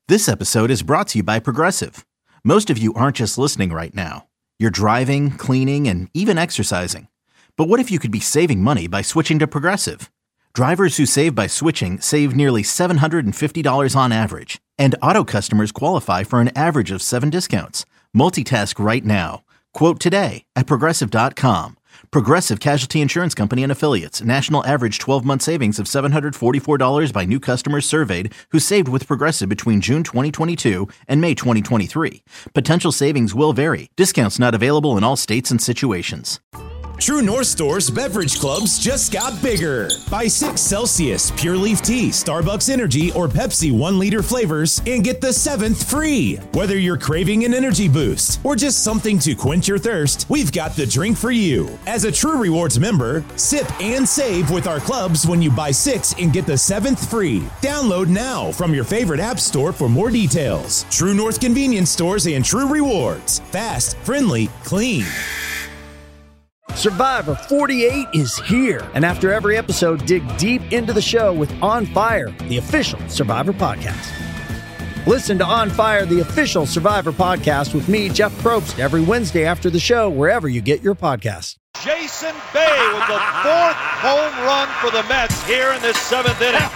This episode is brought to you by Progressive. Most of you aren't just listening right now. You're driving, cleaning, and even exercising. But what if you could be saving money by switching to Progressive? Drivers who save by switching save nearly $750 on average. And auto customers qualify for an average of 7 discounts. Multitask right now. Quote today at Progressive.com. Progressive Casualty Insurance Company and Affiliates. National average 12-month savings of $744 by new customers surveyed who saved with Progressive between June 2022 and May 2023. Potential savings will vary. Discounts not available in all states and situations. True North Store's beverage clubs just got bigger. Buy 6 Celsius, Pure Leaf Tea, Starbucks Energy, or Pepsi 1-liter flavors and get the 7th free. Whether you're craving an energy boost or just something to quench your thirst, we've got the drink for you. As a True Rewards member, sip and save with our clubs when you buy 6 and get the 7th free. Download now from your favorite app store for more details. True North Convenience Stores and True Rewards. Fast, friendly, clean. Survivor 48 is here. And after every episode, dig deep into the show with On Fire, the official Survivor podcast. Listen to On Fire, the official Survivor podcast with me, Jeff Probst, every Wednesday after the show, wherever you get your podcasts. Jason Bay with the 4th home run for the Mets here in this 7th inning.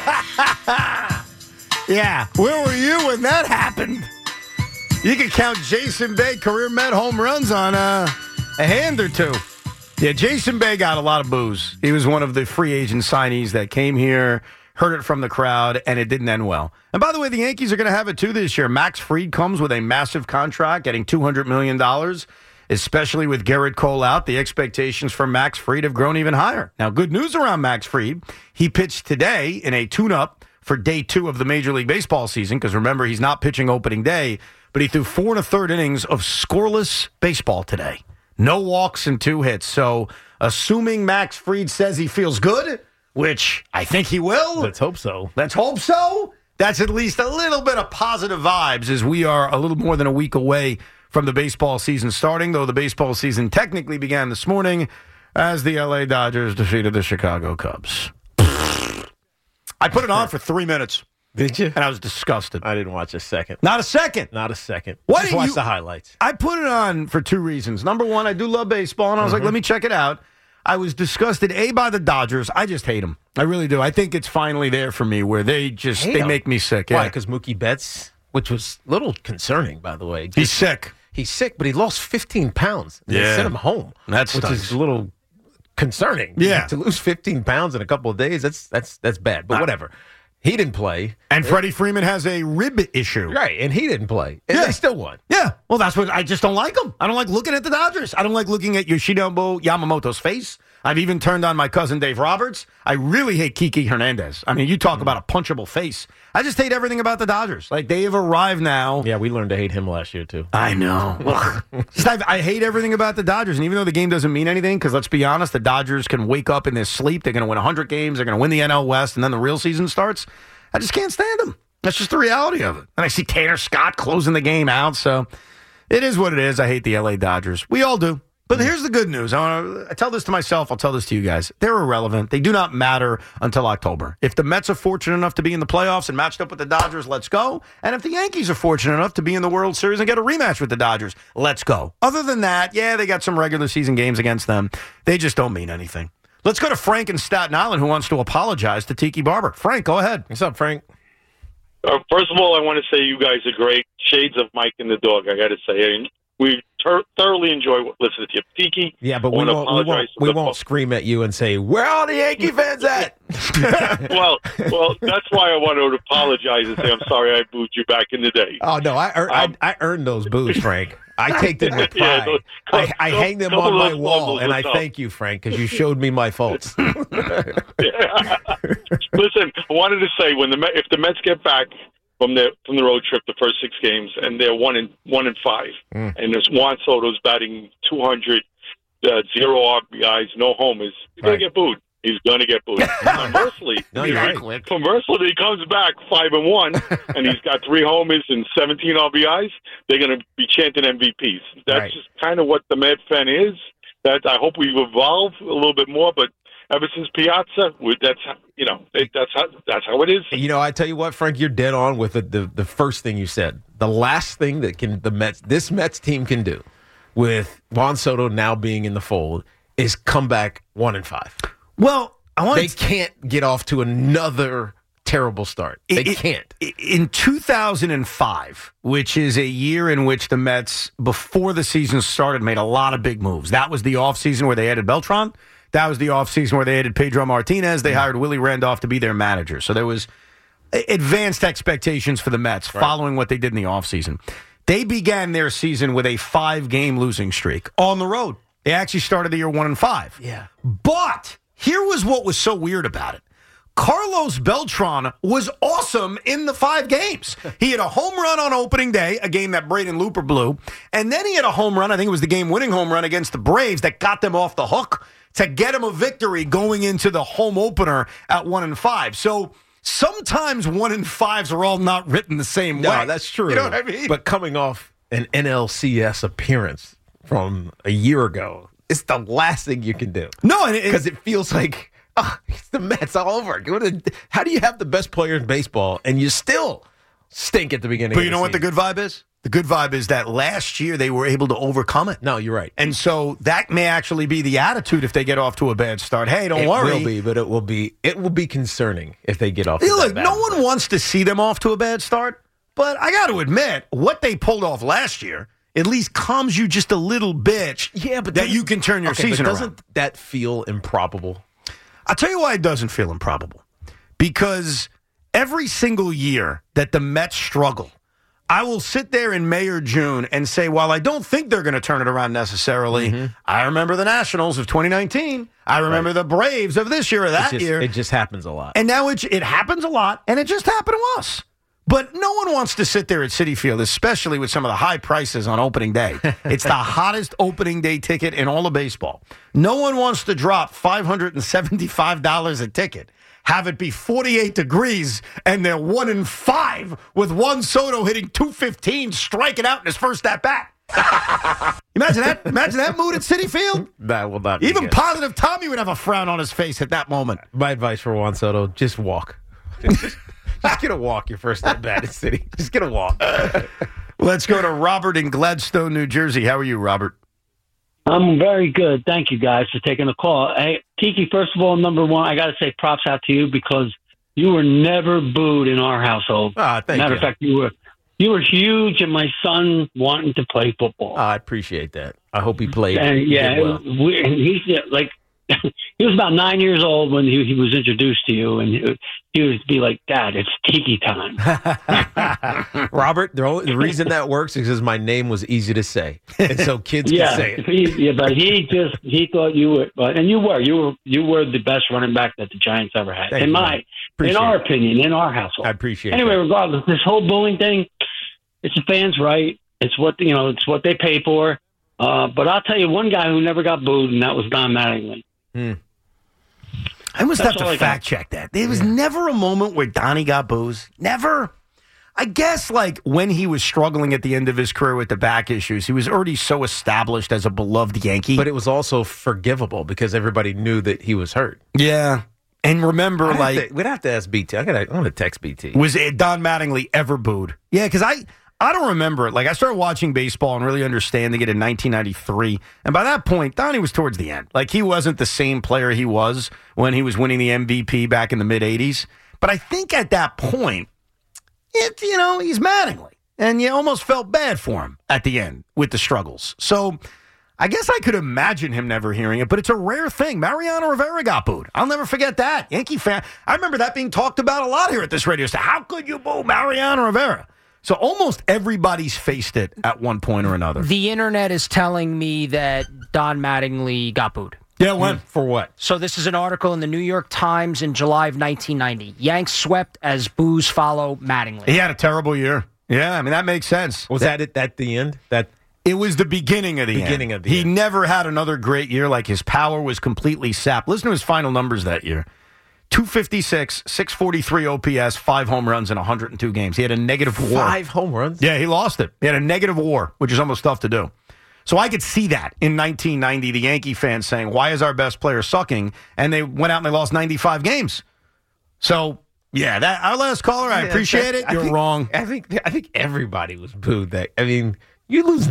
Yeah, where were you when that happened? You could count Jason Bay career Met home runs on a hand or two. Yeah, Jason Bay got a lot of boos. He was one of the free agent signees that came here, heard it from the crowd, and it didn't end well. And by the way, the Yankees are going to have it too this year. Max Fried comes with a massive contract, getting $200 million, especially with Gerrit Cole out. The expectations for Max Fried have grown even higher. Now, good news around Max Fried. He pitched today in a tune-up for day 2 of the Major League Baseball season, because remember, he's not pitching opening day, but he threw 4 1/3 innings of scoreless baseball today. No walks and 2 hits. So, assuming Max Fried says he feels good, which I think he will. Let's hope so. Let's hope so. That's at least a little bit of positive vibes as we are a little more than a week away from the baseball season starting, though the baseball season technically began this morning as the LA Dodgers defeated the Chicago Cubs. I put it on for 3 minutes. Did you? And I was disgusted. I didn't watch a second. Not a second. Not a second. Why Just didn't watch you- the highlights. I put it on for 2 reasons. Number one, I do love baseball, and I was like, let me check it out. I was disgusted, by the Dodgers. I just hate them. I really do. I think it's finally there for me where they make me sick. Why? Yeah. Because Mookie Betts, which was a little concerning, by the way. He's sick. He's sick, but he lost 15 pounds. They Yeah. sent him home, That which stinks. is a little concerning. Yeah. To lose 15 pounds in a couple of days, that's bad. But whatever. He didn't play. And Freddie Freeman has a rib issue. Right, and he didn't play. And they still won. Yeah. Well, that's what I just don't like them. I don't like looking at the Dodgers. I don't like looking at Yoshinobu Yamamoto's face. I've even turned on my cousin Dave Roberts. I really hate Kiki Hernandez. I mean, you talk about a punchable face. I just hate everything about the Dodgers. Like, they have arrived now. Yeah, we learned to hate him last year, too. I know. I hate everything about the Dodgers. And even though the game doesn't mean anything, because let's be honest, the Dodgers can wake up in their sleep. They're going to win 100 games. They're going to win the NL West. And then the real season starts. I just can't stand them. That's just the reality of it. And I see Tanner Scott closing the game out. So it is what it is. I hate the LA Dodgers. We all do. But here's the good news. I tell this to myself. I'll tell this to you guys. They're irrelevant. They do not matter until October. If the Mets are fortunate enough to be in the playoffs and matched up with the Dodgers, let's go. And if the Yankees are fortunate enough to be in the World Series and get a rematch with the Dodgers, let's go. Other than that, yeah, they got some regular season games against them. They just don't mean anything. Let's go to Frank in Staten Island, who wants to apologize to Tiki Barber. Frank, go ahead. What's up, Frank? First of all, I want to say you guys are great. Shades of Mike and the dog, I got to say. And we thoroughly enjoy listening to you. Tiki, Yeah, but we won't scream at you and say, where are all the Yankee fans at? well, that's why I want to apologize and say I'm sorry I booed you back in the day. Oh, no, I earned those boos, Frank. I take them with pride. Yeah, I hang them on my wall, and I thank you, Frank, because you showed me my faults. Listen, I wanted to say if the Mets get back from the road trip, the first 6 games, and they're 1-5, and there's Juan Soto's batting 200, 0 RBIs, no homers, he's gonna get booed. He's gonna get booed. Conversely, conversely, he comes back 5-1, and he's got 3 homers and 17 RBIs. They're gonna be chanting MVPs. That's just kind of what the Met fan is. That I hope we've evolved a little bit more, but ever since Piazza. That's how it is. You know, I tell you what, Frank, you're dead on with the first thing you said. The last thing that this Mets team can do, with Juan Soto now being in the fold, is come back 1-5. Well, they can't get off to another terrible start. They can't. In 2005, which is a year in which the Mets, before the season started, made a lot of big moves. That was the offseason where they added Beltran. That was the offseason where they added Pedro Martinez. They hired Willie Randolph to be their manager. So there was advanced expectations for the Mets following what they did in the offseason. They began their season with a 5-game losing streak on the road. They actually started the year 1-5. Yeah. But here was what was so weird about it. Carlos Beltran was awesome in the 5 games. He had a home run on opening day, a game that Braden Looper blew, and then he had a home run, I think it was the game-winning home run against the Braves that got them off the hook to get him a victory going into the home opener at 1-5. So sometimes 1-5s are all not written the same way. No, that's true. You know what I mean? But coming off an NLCS appearance from a year ago, it's the last thing you can do. No, because it feels like, it's the Mets all over. How do you have the best player in baseball and you still stink at the beginning of the season? But you know what the good vibe is? The good vibe is that last year they were able to overcome it. No, you're right. And so that may actually be the attitude if they get off to a bad start. Hey, don't worry. It will be, but it will be concerning if they get off to Look, a bad no one wants to see them off to a bad start, but I got to admit, what they pulled off last year at least calms you just a little bit. Yeah, but that you can turn your season around. Doesn't that feel improbable? I'll tell you why it doesn't feel improbable. Because every single year that the Mets struggle, I will sit there in May or June and say, while I don't think they're going to turn it around necessarily, I remember the Nationals of 2019. I remember the Braves of this year or that year. It just happens a lot. And now it happens a lot, and it just happened to us. But no one wants to sit there at Citi Field, especially with some of the high prices on opening day. It's the hottest opening day ticket in all of baseball. No one wants to drop $575 a ticket, have it be 48 degrees, and they're 1-5 with Juan Soto hitting .215, striking out in his first at-bat. Imagine that. Imagine that mood at Citi Field. That will not be Even good. Positive Tommy would have a frown on his face at that moment. My advice for Juan Soto, just walk. Just get a walk your first at bat at City. Just get a walk. Let's go to Robert in Gladstone, New Jersey. How are you, Robert? I'm very good. Thank you, guys, for taking the call. Hey, Tiki, first of all, number one, I got to say props out to you because you were never booed in our household. Thank Matter you. of fact, you were huge in my son wanting to play football. I appreciate that. I hope he played. And well. He's like, he was about 9 years old when he was introduced to you, and he would be like, "Dad, it's Tiki time." Robert, the reason that works is because my name was easy to say, and so kids can say it. But he thought you were, and you were the best running back that the Giants ever had, in our opinion, in our household. I appreciate. Anyway, that. regardless, this whole bullying thing, it's the fans' right. It's what it's what they pay for. But I'll tell you one guy who never got booed, and that was Don Mattingly. I must have to fact check that. There was never a moment where Donnie got boos. Never. I guess like when he was struggling at the end of his career with the back issues, he was already so established as a beloved Yankee. But it was also forgivable because everybody knew that he was hurt. Yeah. And remember, we'd have to ask BT. I'm gonna text BT. Was Don Mattingly ever booed? Yeah, because I don't remember it. Like, I started watching baseball and really understanding it in 1993. And by that point, Donnie was towards the end. Like, he wasn't the same player he was when he was winning the MVP back in the mid-'80s. But I think at that point, he's Mattingly. And you almost felt bad for him at the end with the struggles. So I guess I could imagine him never hearing it, but it's a rare thing. Mariano Rivera got booed. I'll never forget that. Yankee fan. I remember that being talked about a lot here at this radio station. How could you boo Mariano Rivera? So almost everybody's faced it at one point or another. The internet is telling me that Don Mattingly got booed. Yeah, when? For what? So this is an article in the New York Times in July of 1990. Yanks swept as boos follow Mattingly. He had a terrible year. Yeah, I mean, that makes sense. Was that it at the end? It was the beginning of the end. He never had another great year. Like, his power was completely sapped. Listen to his final numbers that year. 256, 643 OPS, 5 home runs in 102 games. He had a negative WAR. 5 home runs? Yeah, he lost it. He had a negative WAR, which is almost tough to do. So I could see that in 1990, the Yankee fans saying, why is our best player sucking? And they went out and they lost 95 games. So, yeah, that our last caller, I appreciate it. You're wrong. I think everybody was booed. That I mean, you lose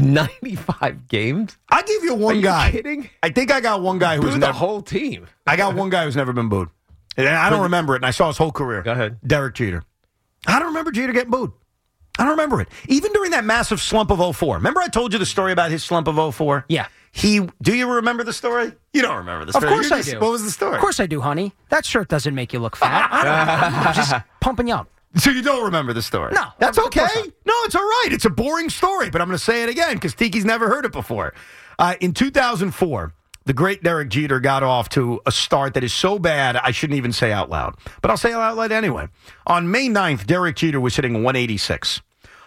95 games. I'll give you one guy. Are you kidding? I think I got one guy who's booed the whole team. I got one guy who's never been booed. And I don't remember it, and I saw his whole career. Go ahead. Derek Jeter. I don't remember Jeter getting booed. I don't remember it. Even during that massive slump of 04. Remember I told you the story about his slump of 04? Yeah. Do you remember the story? You don't remember the story. Of course I do. What was the story? Of course I do, honey. That shirt doesn't make you look fat. I'm just pumping you up. So you don't remember the story? No. That's okay. No, it's all right. It's a boring story, but I'm going to say it again because Tiki's never heard it before. In 2004, the great Derek Jeter got off to a start that is so bad I shouldn't even say out loud. But I'll say it out loud anyway. On May 9th, Derek Jeter was hitting 186.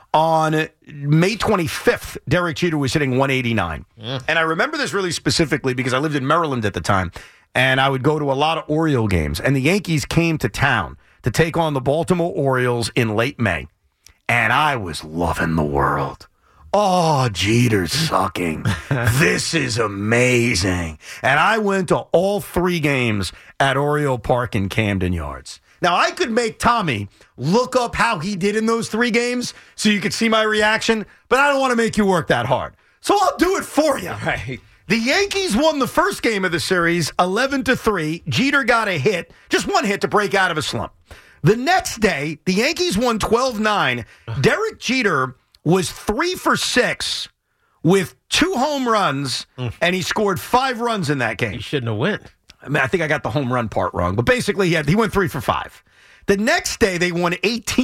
On May 25th, Derek Jeter was hitting 189. And I remember this really specifically because I lived in Maryland at the time, and I would go to a lot of Oriole games. And the Yankees came to town to take on the Baltimore Orioles in late May. And I was loving the world. Oh, Jeter's sucking. This is amazing. And I went to all 3 games at Oriole Park in Camden Yards. Now, I could make Tommy look up how he did in those 3 games so you could see my reaction, but I don't want to make you work that hard. So I'll do it for you. Right. The Yankees won the first game of the series 11-3. Jeter got a hit, just one hit to break out of a slump. The next day, the Yankees won 12-9. Derek Jeter was 3 for 6 with 2 home runs, and he scored 5 runs in that game. He shouldn't have went. I mean, I think I got the home run part wrong, but basically he went 3 for 5. The next day they won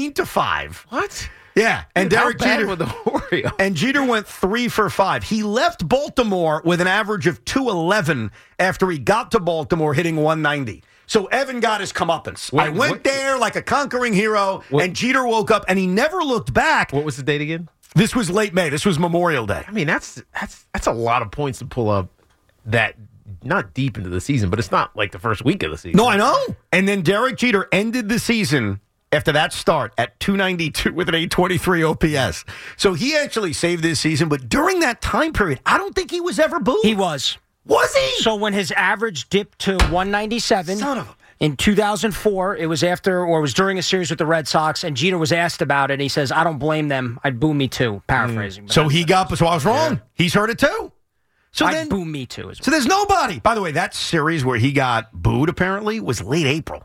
18-5. What? Yeah, and Dude, Derek Jeter with the Orioles. And Jeter went 3 for 5. He left Baltimore with an average of 211 after he got to Baltimore, hitting 190. So Evan got his comeuppance. I went there like a conquering hero, and Jeter woke up and he never looked back. What was the date again? This was late May. This was Memorial Day. I mean, that's a lot of points to pull up. That. Not deep into the season, but it's not like the first week of the season. No, I know. And then Derek Jeter ended the season after that start at 292 with an 823 OPS. So he actually saved this season, but during that time period, I don't think he was ever booed. He was. Was he? So when his average dipped to 197 in 2004, it was after or was during a series with the Red Sox, and Jeter was asked about it, and he says, I don't blame them. I'd boo me too, paraphrasing. So I was wrong. Yeah. He's heard it too. So I'd boo me too. So there's nobody. By the way, that series where he got booed apparently was late April.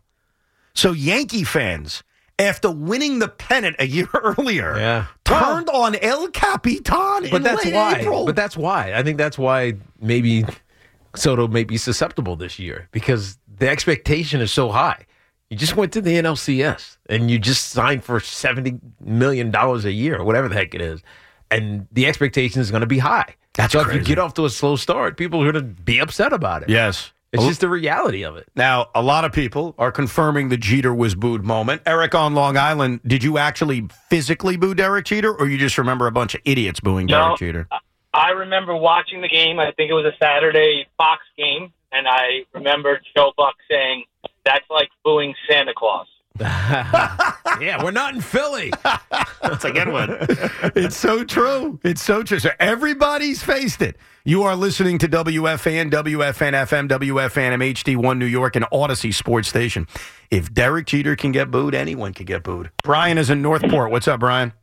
So Yankee fans, after winning the pennant a year earlier, turned on El Capitan in late April. But that's why. I think that's why maybe Soto may be susceptible this year because the expectation is so high. You just went to the NLCS and you just signed for $70 million a year or whatever the heck it is. And the expectation is going to be high. That's so crazy. If you get off to a slow start, people are going to be upset about it. Yes. It's just the reality of it. Now, a lot of people are confirming the Jeter was booed moment. Eric on Long Island, did you actually physically boo Derek Jeter, or you just remember a bunch of idiots booing Derek Jeter? I remember watching the game. I think it was a Saturday Fox game, and I remember Joe Buck saying, that's like booing Santa Claus. Yeah, we're not in Philly. That's a good one. It's so true. It's so true. So everybody's faced it. You are listening to WFAN, WFAN-FM, WFAN HD1 New York, and Odyssey Sports Station. If Derek Jeter can get booed, anyone can get booed. Brian is in Northport. What's up, Brian?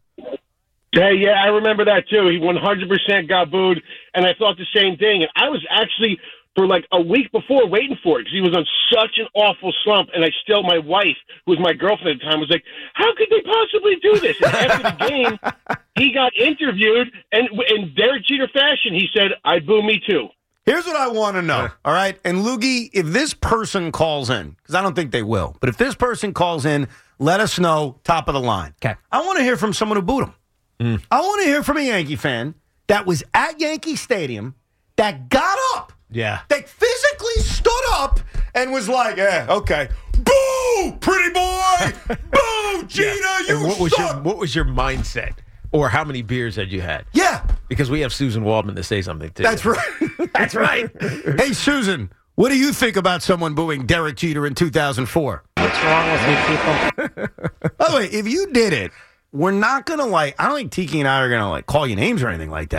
Hey, yeah, I remember that too. He 100% got booed, and I thought the same thing. And I was actually, for like a week before, waiting for it because he was on such an awful slump. And my wife, who was my girlfriend at the time, was like, how could they possibly do this? And after the game, he got interviewed, and in Derek Jeter fashion, he said, I boo me too. Here's what I want to know, all right? And Loogie, if this person calls in, because I don't think they will, but if this person calls in, let us know top of the line. Okay. I want to hear from someone who booed him. I want to hear from a Yankee fan that was at Yankee Stadium that got up. Yeah. That physically stood up and was like, okay. Boo, pretty boy. Boo, Gina, you suck. What was your mindset? Or how many beers had you had? Yeah. Because we have Susan Waldman to say something, too. That's right. That's right. Hey, Susan, what do you think about someone booing Derek Jeter in 2004? What's wrong with you people? By the way, if you did it, we're not going to I don't think Tiki and I are going to call you names or anything like that.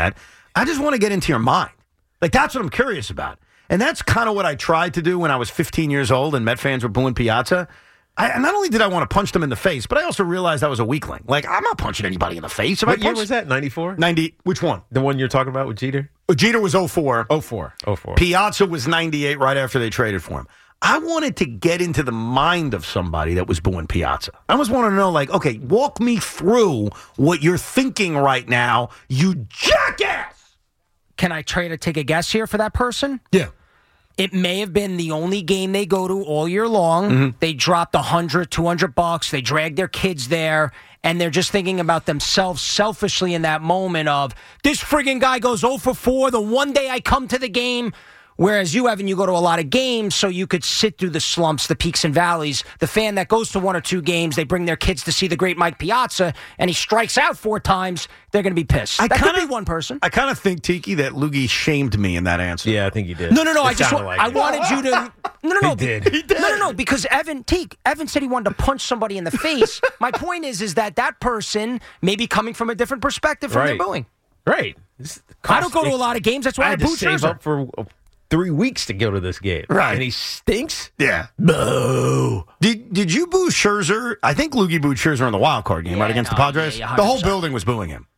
I just want to get into your mind. Like, that's what I'm curious about. And that's kind of what I tried to do when I was 15 years old and Met fans were booing Piazza. Not only did I want to punch them in the face, but I also realized I was a weakling. Like, I'm not punching anybody in the face. What year was that, 94? 90. Which one? The one you're talking about with Jeter? Jeter was 04. 04. Piazza was 98 right after they traded for him. I wanted to get into the mind of somebody that was booing Piazza. I almost wanted to know, like, okay, walk me through what you're thinking right now, you jackass! Can I try to take a guess here for that person? Yeah. It may have been the only game they go to all year long. Mm-hmm. They dropped $100, $200. They drag their kids there, and they're just thinking about themselves selfishly in that moment of, this friggin' guy goes 0 for 4 the one day I come to the game. Whereas you, Evan, you go to a lot of games, so you could sit through the slumps, the peaks and valleys. The fan that goes to 1 or 2 games, they bring their kids to see the great Mike Piazza, and he strikes out 4 times, they're going to be pissed. That could be one person. I kind of think, Tiki, that Loogie shamed me in that answer. Yeah, I think he did. No. I wanted you to. No. He did. No. Because Evan said he wanted to punch somebody in the face. My point is that person may be coming from a different perspective from their booing. Right. I don't go to a lot of games. That's why I boo save up for 3 weeks to go to this game. Right. And he stinks? Yeah. Boo. Did you boo Scherzer? I think Loogie booed Scherzer in the wild card game, right, against the Padres? Yeah, the whole building was booing him.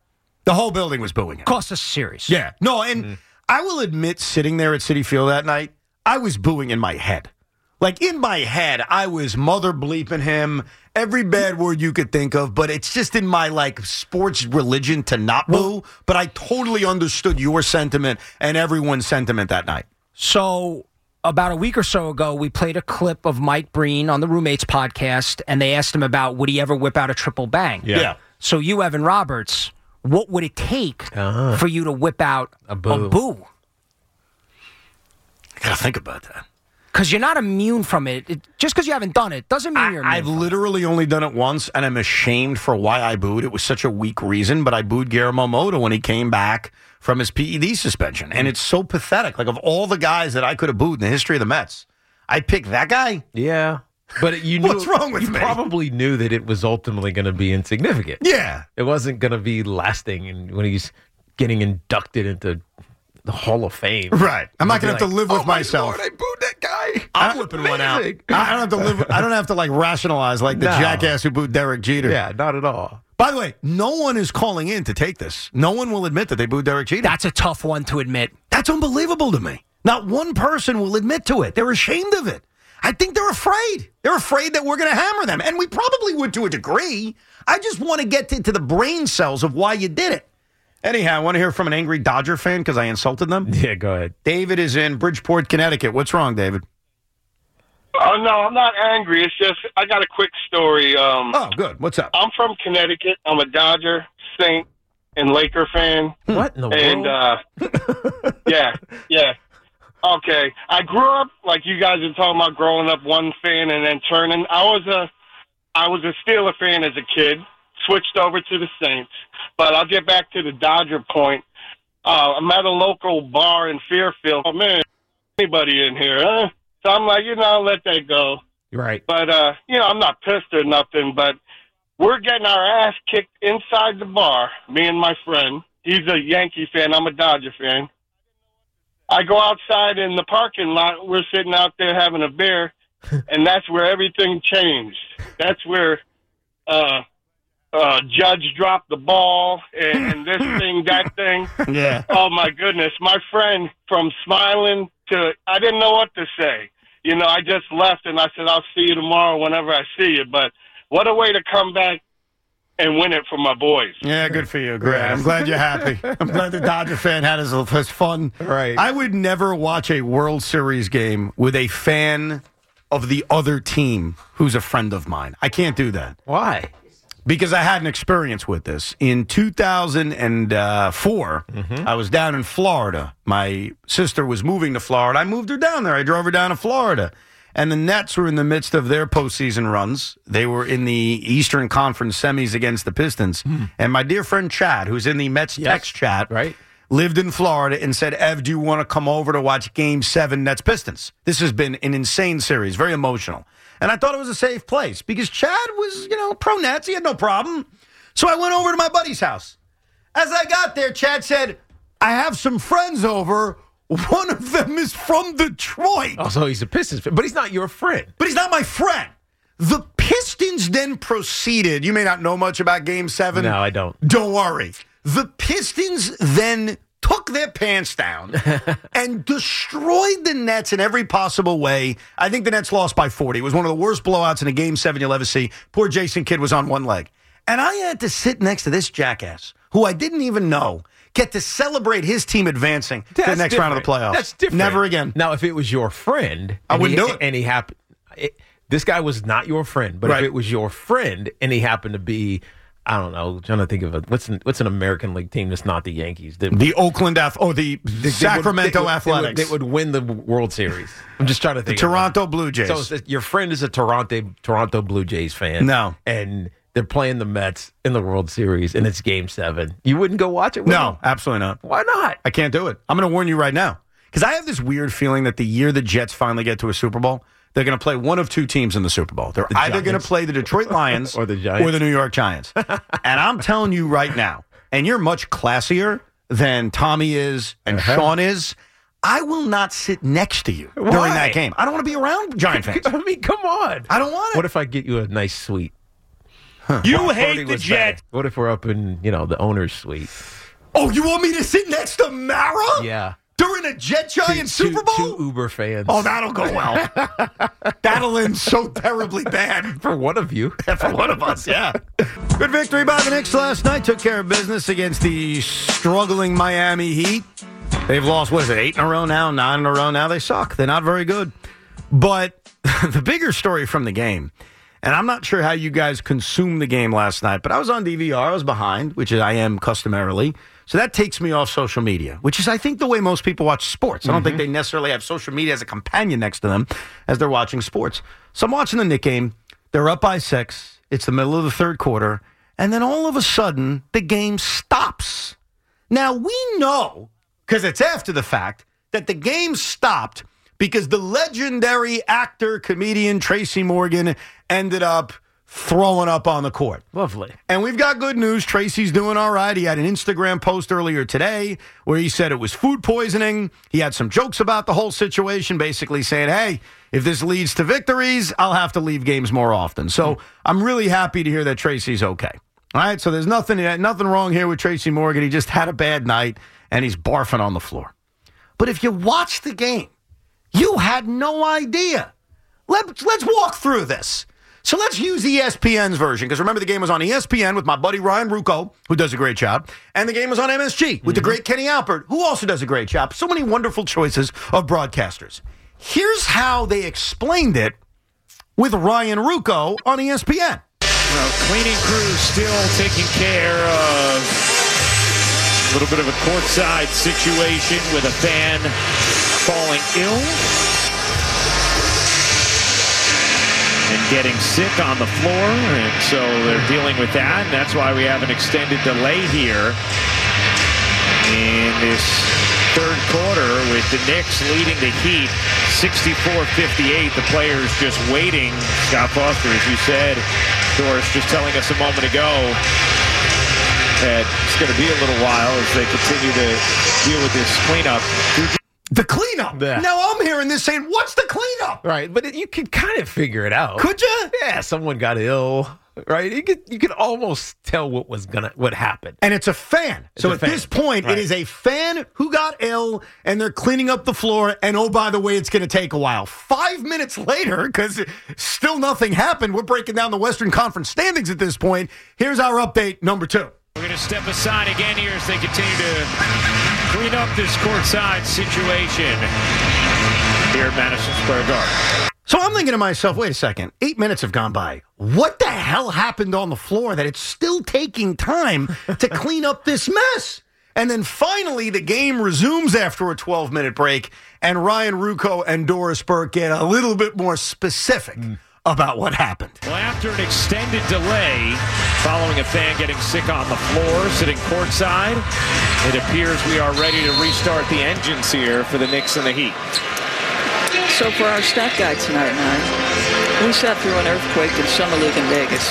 Cost us a series. Yeah. No, and I will admit, sitting there at Citi Field that night, I was booing in my head. Like, in my head, I was mother bleeping him, every bad word you could think of, but it's just in my, like, sports religion to not boo. But I totally understood your sentiment and everyone's sentiment that night. So, about a week or so ago, we played a clip of Mike Breen on the Roommates podcast, and they asked him about, would he ever whip out a triple bang? Yeah. So, you, Evan Roberts, what would it take for you to whip out a boo? I got to think about that. Because you're not immune from it. Just because you haven't done it doesn't mean you're immune. I've literally only done it once, and I'm ashamed for why I booed. It was such a weak reason, but I booed Guillermo Mota when he came back from his PED suspension. And it's so pathetic. Like, of all the guys that I could have booed in the history of the Mets, I picked that guy? Yeah. But you knew, what's wrong with me? You probably knew that it was ultimately going to be insignificant. Yeah. It wasn't going to be lasting and when he's getting inducted into the Hall of Fame. Right. I'm not going to have to live with myself. Lord, I booed that guy. I'm whipping one out. I don't have to live. I don't have to, like, rationalize like the jackass who booed Derek Jeter. Yeah, not at all. By the way, no one is calling in to take this. No one will admit that they booed Derek Jeter. That's a tough one to admit. That's unbelievable to me. Not one person will admit to it. They're ashamed of it. I think they're afraid. They're afraid that we're going to hammer them. And we probably would to a degree. I just want to get into the brain cells of why you did it. Anyhow, I want to hear from an angry Dodger fan because I insulted them. Yeah, go ahead. David is in Bridgeport, Connecticut. What's wrong, David? Oh, no, I'm not angry. It's just I got a quick story. Oh, good. What's up? I'm from Connecticut. I'm a Dodger, Saint, and Laker fan. What in the world? And, yeah. Okay. I grew up, like you guys are talking about growing up one fan and then turning. I was a Steeler fan as a kid, switched over to the Saints. But I'll get back to the Dodger point. I'm at a local bar in Fairfield. Oh, man, anybody in here, huh? So I'm like, let that go. Right. But, I'm not pissed or nothing, but we're getting our ass kicked inside the bar, me and my friend. He's a Yankee fan. I'm a Dodger fan. I go outside in the parking lot. We're sitting out there having a beer, and that's where everything changed. That's where Judge dropped the ball and this thing, that thing. Yeah. Oh, my goodness. My friend, from smiling to I didn't know what to say. I just left, and I said, I'll see you tomorrow whenever I see you. But what a way to come back and win it for my boys. Yeah, good for you. Great. I'm glad you're happy. I'm glad the Dodger fan had his fun. Right. I would never watch a World Series game with a fan of the other team who's a friend of mine. I can't do that. Why? Because I had an experience with this. In 2004, I was down in Florida. My sister was moving to Florida. I moved her down there. I drove her down to Florida. And the Nets were in the midst of their postseason runs. They were in the Eastern Conference semis against the Pistons. And my dear friend Chad, who's in the Mets text chat, lived in Florida and said, Ev, do you want to come over to watch Game 7 Nets-Pistons? This has been an insane series, very emotional. And I thought it was a safe place because Chad was, pro-Nets. He had no problem. So I went over to my buddy's house. As I got there, Chad said, I have some friends over. One of them is from Detroit. Oh, so he's a Pistons fan, but he's not your friend. But he's not my friend. The Pistons then proceeded. You may not know much about Game 7. No, I don't. Don't worry. The Pistons then took their pants down and destroyed the Nets in every possible way. I think the Nets lost by 40. It was one of the worst blowouts in a Game 7 you'll ever see. Poor Jason Kidd was on one leg. And I had to sit next to this jackass, who I didn't even know, get to celebrate his team advancing to the next round of the playoffs. That's different. Never again. Now, if it was your friend, I wouldn't do it. And he happened. This guy was not your friend, but if it was your friend and he happened to be, I don't know, trying to think of what's an American League team that's not the Yankees? The Sacramento Athletics. They would win the World Series. I'm just trying to think. The Toronto Blue Jays. So your friend is a Toronto Blue Jays fan. No. And they're playing the Mets in the World Series, and it's Game 7. You wouldn't go watch it with No, them? absolutely not. Why not? I can't do it. I'm going to warn you right now. Because I have this weird feeling that the year the Jets finally get to a Super Bowl, they're going to play one of two teams in the Super Bowl. They're either going to play the Detroit Lions or the Giants. Or the New York Giants. And I'm telling you right now, and you're much classier than Tommy is and Sean is, I will not sit next to you during that game. I don't want to be around Giant fans. I mean, come on. I don't want it. What if I get you a nice suite? You hate the Jets. What if we're up in, the owner's suite? Oh, you want me to sit next to Mara? Yeah. During a Jet-Giant Super Bowl? Two Uber fans. Oh, that'll go well. That'll end so terribly bad. For one of you. For one of us, yeah. Good victory by the Knicks last night. Took care of business against the struggling Miami Heat. They've lost, 8 in a row now? 9 in a row now? They suck. They're not very good. But the bigger story from the game, and I'm not sure how you guys consumed the game last night, but I was on DVR. I was behind, which I am customarily. So that takes me off social media, which is, I think, the way most people watch sports. I don't think they necessarily have social media as a companion next to them as they're watching sports. So I'm watching the Knicks game. They're up by 6. It's the middle of the third quarter. And then all of a sudden, the game stops. Now, we know, because it's after the fact, that the game stopped because the legendary actor, comedian Tracy Morgan ended up throwing up on the court. Lovely. And we've got good news. Tracy's doing all right. He had an Instagram post earlier today where he said it was food poisoning. He had some jokes about the whole situation, basically saying, hey, if this leads to victories, I'll have to leave games more often. So I'm really happy to hear that Tracy's okay. All right, so there's nothing wrong here with Tracy Morgan. He just had a bad night, and he's barfing on the floor. But if you watch the game, you had no idea. Let's walk through this. So let's use ESPN's version, because remember the game was on ESPN with my buddy Ryan Rucco, who does a great job, and the game was on MSG with the great Kenny Albert, who also does a great job. So many wonderful choices of broadcasters. Here's how they explained it with Ryan Rucco on ESPN. Well, cleaning crew still taking care of a little bit of a courtside situation with a fan falling ill and getting sick on the floor, and so they're dealing with that, and that's why we have an extended delay here in this third quarter with the Knicks leading the Heat 64-58. The players just waiting. Scott Foster, as you said, Doris, just telling us a moment ago that it's going to be a little while as they continue to deal with this cleanup. The cleanup. Yeah. Now I'm hearing this saying, what's the cleanup? Right, but you could kind of figure it out. Could you? Yeah, someone got ill. Right, you could almost tell what happened. And it's a fan. So at this point, it is a fan who got ill, and they're cleaning up the floor. And oh, by the way, it's going to take a while. 5 minutes later, because still nothing happened. We're breaking down the Western Conference standings at this point. Here's our update number 2. We're going to step aside again here as they continue to clean up this courtside situation here at Madison Square Garden. So I'm thinking to myself, wait a second, 8 minutes have gone by. What the hell happened on the floor that it's still taking time to clean up this mess? And then finally the game resumes after a 12-minute break, and Ryan Rucco and Doris Burke get a little bit more specific about what happened. Well, after an extended delay, following a fan getting sick on the floor, sitting courtside, it appears we are ready to restart the engines here for the Knicks and the Heat. So for our stat guide tonight, We sat through an earthquake in Summer League in Vegas.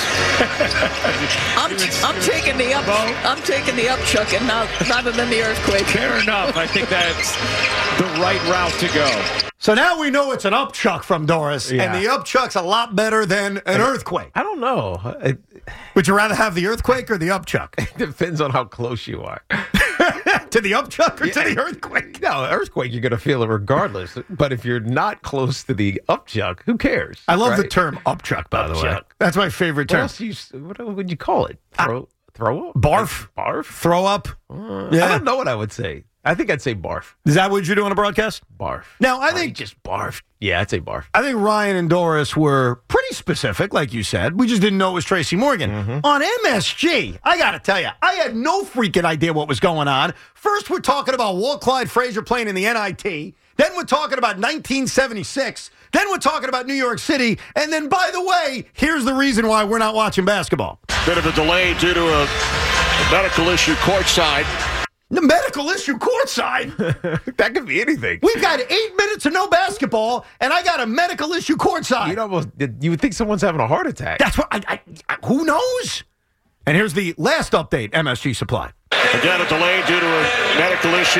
I'm taking the up. I'm taking the upchuck and not rather than the earthquake. Fair enough. I think that's the right route to go. So now we know it's an upchuck from Doris, and the upchuck's a lot better than an earthquake. I don't know. Would you rather have the earthquake or the upchuck? It depends on how close you are. To the upchuck or to the earthquake? No, earthquake, you're going to feel it regardless. But if you're not close to the upchuck, who cares? I love the term upchuck, by the way. That's my favorite term. What would you call it? Throw up? Barf? Barf? Throw up? I don't know what I would say. I think I'd say barf. Is that what you do on a broadcast? Barf. Now, I think just barf. Yeah, I'd say barf. I think Ryan and Doris were pretty specific, like you said. We just didn't know it was Tracy Morgan. On MSG, I got to tell you, I had no freaking idea what was going on. First, we're talking about Walt Clyde Frazier playing in the NIT. Then we're talking about 1976. Then we're talking about New York City. And then, by the way, here's the reason why we're not watching basketball. Bit of a delay due to a medical issue courtside. The medical issue courtside? That could be anything. We've got 8 minutes of no basketball, and I got a medical issue courtside. You would think someone's having a heart attack. That's what who knows? And here's the last update MSG supplied. Again, a delay due to a medical issue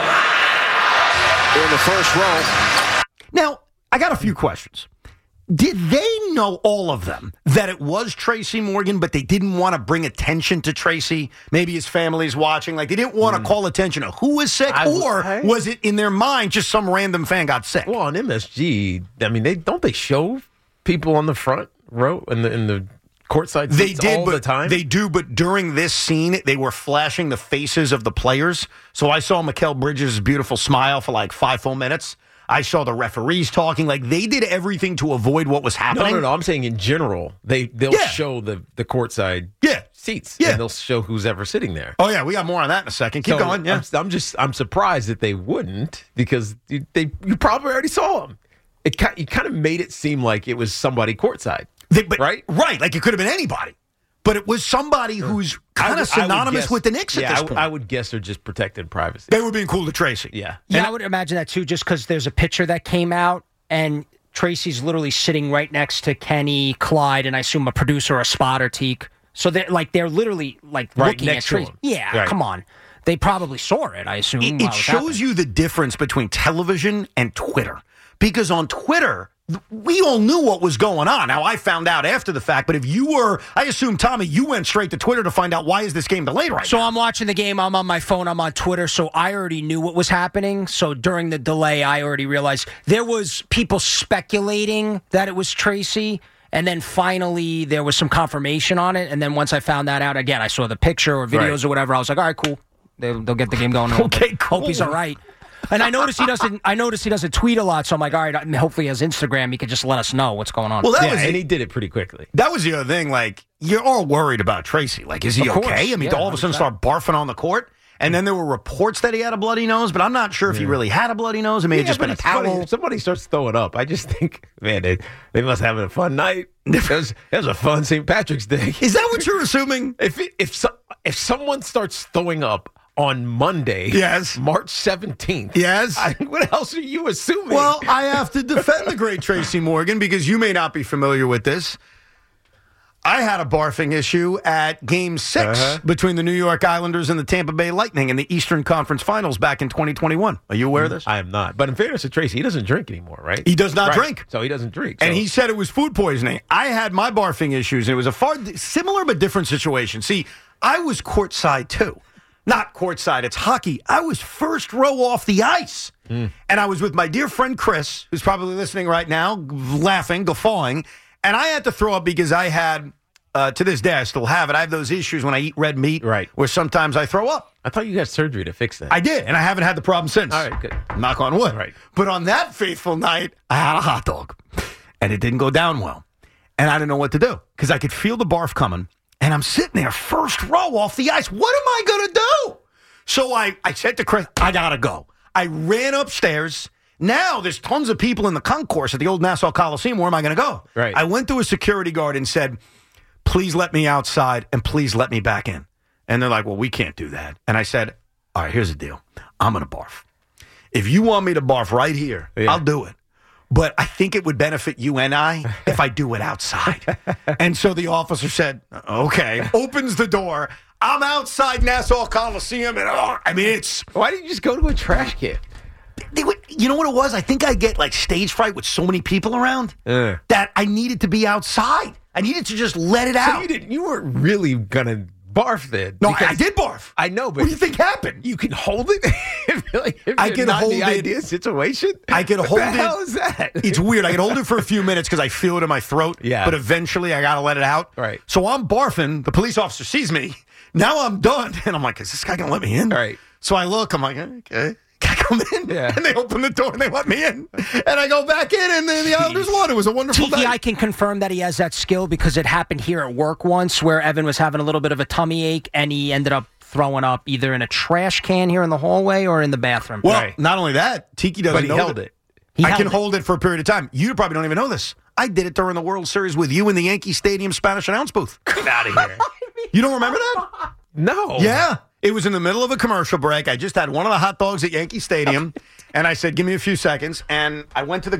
in the first row. Now, I got a few questions. Did they know, all of them, that it was Tracy Morgan, but they didn't want to bring attention to Tracy? Maybe his family's watching. Like, they didn't want to call attention to who was sick, or was it in their mind just some random fan got sick? Well, on MSG, I mean, don't they show people on the front row in the courtside seats all the time? They do, but during this scene, they were flashing the faces of the players. So I saw Mikal Bridges' beautiful smile for like 5 full minutes. I saw the referees talking. Like, they did everything to avoid what was happening. No. I'm saying in general, they'll show the courtside seats. Yeah. And they'll show who's ever sitting there. Oh, yeah. We got more on that in a second. Keep going. Yeah. I'm surprised that they wouldn't, because you probably already saw them. You kind of made it seem like it was somebody courtside. Right? Right. Like it could have been anybody. But it was somebody who's kind of synonymous with the Knicks at this point. I would guess they're just protected privacy. They were being cool to Tracy. Yeah. Yeah, I would imagine that too, just because there's a picture that came out, and Tracy's literally sitting right next to Kenny, Clyde, and I assume a producer or a spotter, Teak. So they're literally right looking next at Tracy. to him. Yeah, come on. They probably saw it, I assume. It shows you the difference between television and Twitter. Because on Twitter, we all knew what was going on. Now, I found out after the fact, but if you were, I assume, Tommy, you went straight to Twitter to find out why is this game delayed right now. So I'm watching the game, I'm on my phone, I'm on Twitter, so I already knew what was happening. So during the delay, I already realized there was people speculating that it was Tracy, and then finally there was some confirmation on it, and then once I found that out, again, I saw the picture or videos or whatever, I was like, all right, cool. They'll get the game going. Okay, cool. Hope he's all right. And I noticed he doesn't tweet a lot, so I'm like, all right, hopefully he has Instagram. He could just let us know what's going on. Well, and he did it pretty quickly. That was the other thing. Like, you're all worried about Tracy. Like, is he okay? I mean, all of a sudden start barfing on the court. And then there were reports that he had a bloody nose, but I'm not sure if he really had a bloody nose. It may have just been a towel. Funny. If somebody starts throwing up, I just think, man, they must have a fun night. It was a fun St. Patrick's Day. Is that what you're assuming? If someone starts throwing up on Monday, March 17th. What else are you assuming? Well, I have to defend the great Tracy Morgan because you may not be familiar with this. I had a barfing issue at Game 6 between the New York Islanders and the Tampa Bay Lightning in the Eastern Conference Finals back in 2021. Are you aware of this? I am not. But in fairness to Tracy, he doesn't drink anymore, right? He does not drink. So he doesn't drink. And he said it was food poisoning. I had my barfing issues, and it was a far similar but different situation. See, I was courtside too. Not courtside, it's hockey. I was first row off the ice. And I was with my dear friend Chris, who's probably listening right now, laughing, guffawing. And I had to throw up because I had, to this day, I still have it. I have those issues when I eat red meat where sometimes I throw up. I thought you got surgery to fix that. I did, and I haven't had the problem since. All right, good. Knock on wood. Right. But on that fateful night, I had a hot dog, and it didn't go down well. And I didn't know what to do because I could feel the barf coming. And I'm sitting there first row off the ice. What am I going to do? So I said to Chris, I got to go. I ran upstairs. Now there's tons of people in the concourse at the old Nassau Coliseum. Where am I going to go? Right. I went to a security guard and said, please let me outside and please let me back in. And they're like, well, we can't do that. And I said, all right, here's the deal. I'm going to barf. If you want me to barf right here, I'll do it. but I think it would benefit you and I if I do it outside. And so the officer said, okay, opens the door. I'm outside Nassau Coliseum, and it's... Why didn't you just go to a trash can? You know what it was? I think I get like stage fright with so many people around that I needed to be outside. I needed to just let it out. So you weren't really going to barf then. No, I did barf. I know, but what do you think happened? You can hold it? I can hold it. Ideal situation? I can hold it. What the hell is that? It's weird. I can hold it for a few minutes because I feel it in my throat. Yeah. But eventually I got to let it out. Right. So I'm barfing. The police officer sees me. Now I'm done. And I'm like, is this guy going to let me in? Right. So I look. I'm like, okay. Can I come in? Yeah. And they open the door and they let me in. And I go back in and then the Islanders won. It was a wonderful Tiki, day. I can confirm that he has that skill because it happened here at work once where Evan was having a little bit of a tummy ache and he ended up throwing up either in a trash can here in the hallway or in the bathroom. Well, not only that, Tiki doesn't but he know held that- it. I can hold it for a period of time. You probably don't even know this. I did it during the World Series with you in the Yankee Stadium Spanish announce booth. Get out of here. You don't remember that? No. Yeah. It was in the middle of a commercial break. I just had one of the hot dogs at Yankee Stadium, and I said, "Give me a few seconds." And I went to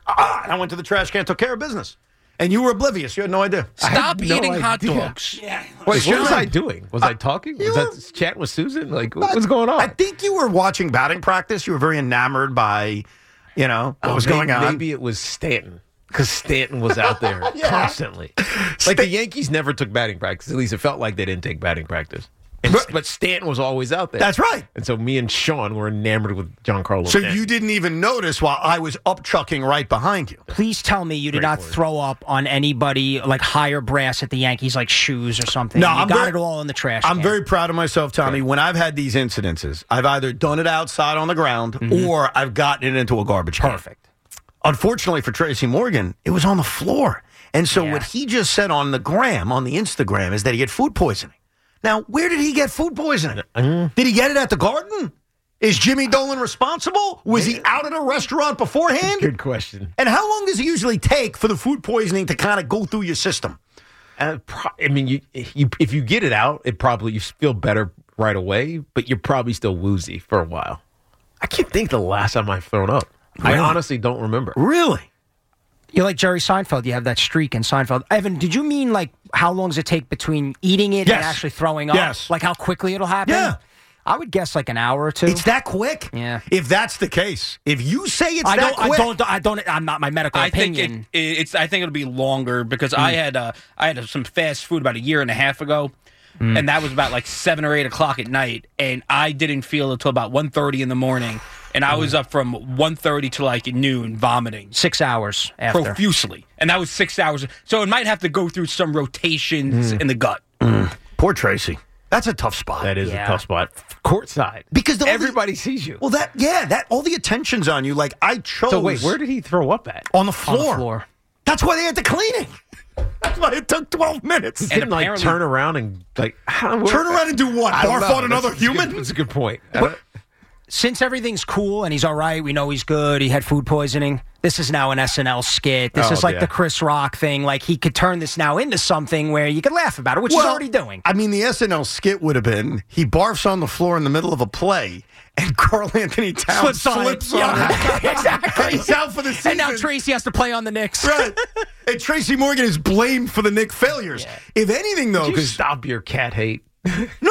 the trash can, took care of business. And you were oblivious. You had no idea. Stop no eating hot idea. dogs. Yeah. Wait, what was I doing? Was I talking? Was that chatting with Susan? Like, what was going on? I think you were watching batting practice. You were very enamored by, what was going on. Maybe it was Stanton. Because Stanton was out there constantly. Like the Yankees never took batting practice. At least it felt like they didn't take batting practice. But Stanton was always out there. That's right. And so me and Sean were enamored with Giancarlo So Stanton. you didn't even notice while I was up chucking right behind you. Please tell me you did not throw up on anybody like higher brass at the Yankees, like shoes or something. No, you I'm got very- it all in the trash I'm can. very proud of myself, Tommy. When I've had these incidences, I've either done it outside on the ground or I've gotten it into a garbage can. Perfect. Unfortunately for Tracy Morgan, it was on the floor. And so what he just said on the Instagram, is that he had food poisoning. Now, where did he get food poisoning? Did he get it at the Garden? Is Jimmy Dolan responsible? Was he out at a restaurant beforehand? Good question. And how long does it usually take for the food poisoning to kind of go through your system? I mean, if you get it out, you feel better right away, but you're probably still woozy for a while. I can't think the last time I've thrown up. Really? I honestly don't remember. Really? You're like Jerry Seinfeld. You have that streak in Seinfeld. Evan, did you mean like how long does it take between eating it and actually throwing up? Yes. Like how quickly it'll happen? Yeah. I would guess like an hour or two. It's that quick? Yeah. If that's the case, if you say it's that quick. I'm not my medical opinion. I think it'll be longer because I had some fast food about a year and a half ago. And that was about like 7 or 8 o'clock at night, and I didn't feel it until about 1:30 in the morning, and I was up from 1:30 to like noon vomiting. 6 hours after. Profusely. And that was 6 hours. So it might have to go through some rotations in the gut. Poor Tracy. That's a tough spot. That is a tough spot. Courtside. Because everybody sees you. Well, all the attention's on you. Like, I chose. So wait, where did he throw up at? On the floor. On the floor. That's why they had to clean it. That's why it took 12 minutes. He didn't like turn around and like turn around and do what? Barf on another human? That's a good point. Since everything's cool and he's all right, we know he's good. He had food poisoning. This is now an SNL skit. This is like the Chris Rock thing. Like he could turn this now into something where you could laugh about it, which he's already doing. I mean, the SNL skit would have been he barfs on the floor in the middle of a play, and Carl Anthony Towns slips on it. Exactly. He's out for the season. And now Tracy has to play on the Knicks. Right. And Tracy Morgan is blamed for the Knicks failures. Yeah. If anything, though, because stop your cat hate. No.